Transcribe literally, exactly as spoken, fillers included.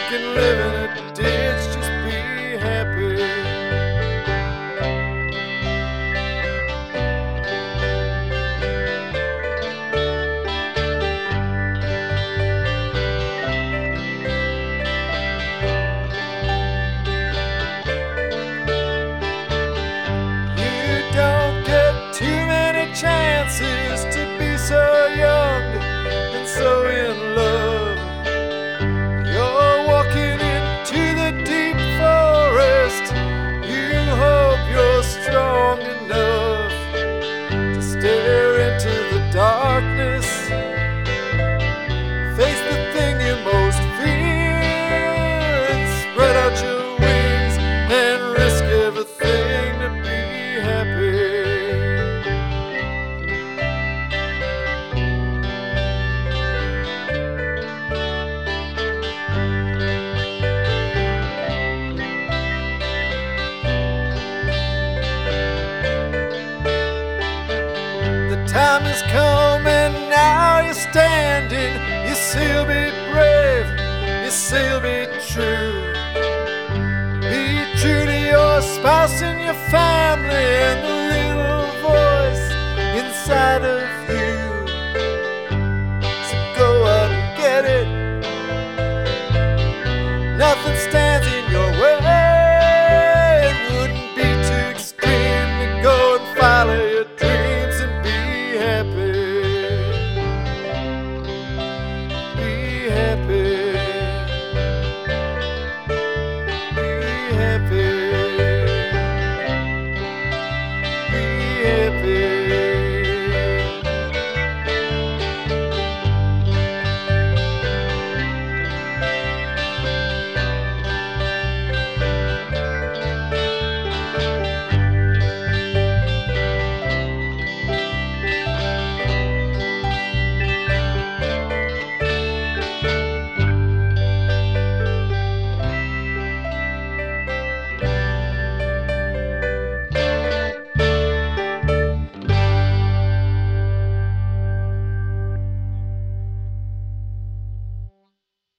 can live in a ditch, just be happy. Chances to be so young and so in love. You're walking into the deep forest. You hope you're strong enough to stare into the darkness, face the thing you most fear, and spread out your wings and risk everything to be happy. Time has come and now you're standing. You say you'll be brave, you say you'll be true. Be true to your spouse and your family and the little voice inside of you. So go out and get it. Nothing stands